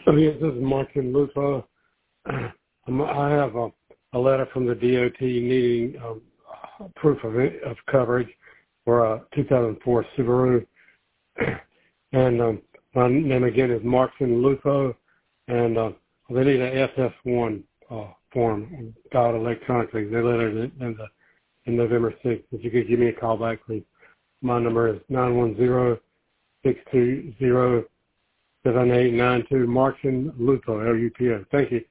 Oh, yes, this is Martin Lupo. I have a letter from the DOT needing proof of coverage for a 2004 Subaru. And my name again is Martin Lupo, and they need an SS1 form filed electronically. They lettered it in November 6th. If you could give me a call back, please. My number is 910-620-7892, Martin Lupo, Lupo. Thank you.